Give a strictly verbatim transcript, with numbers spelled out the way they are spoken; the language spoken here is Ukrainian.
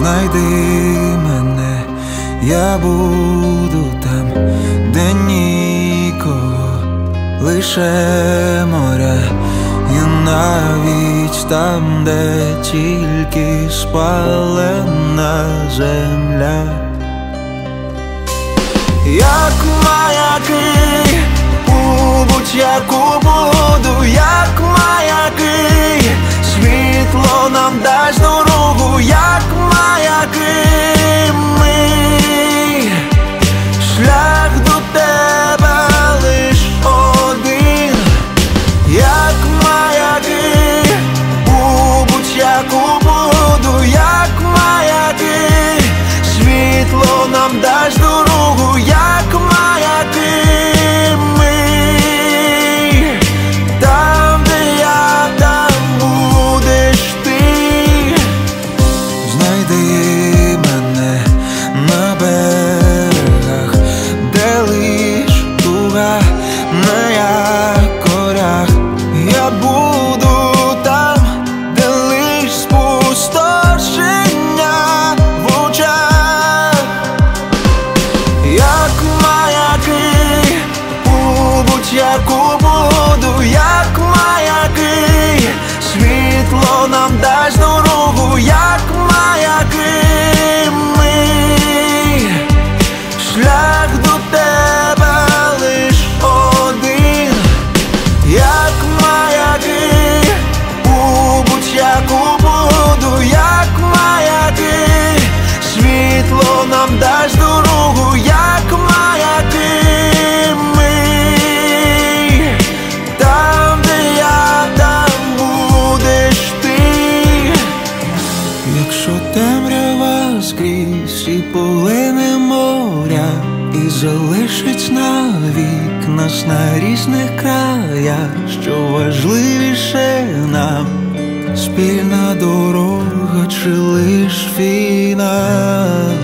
знайди мене, я буду там, де нікого, лише моря, і навіть там, де тільки спалена земля. Як маяки у будь-яку буду, як маяки, світло нам дасть дорогу, як маяки ми, шлях до тебе лиш один, як маяки у будь-яку буду, як маяки, світло нам дасть дорогу, як маяки ми, там, де я, там будеш ти. Знайди мене на берегах, де лиш туга на якорях, я буду там, де лиш спустошення в очах. Як маяки у будь-яку буду, як маяки, світло нам дасть дорогу, як маяки ми, шлях до тебе лиш один, як маяки у будь-яку буду, як маяки, світло нам дасть дорогу, як маяки ми, там, де я, там будеш ти. Якщо темрява скрізь і полине моря, і залишить навік нас на різних краях, що важливіше нам, спільна дорога чи лиш фінал?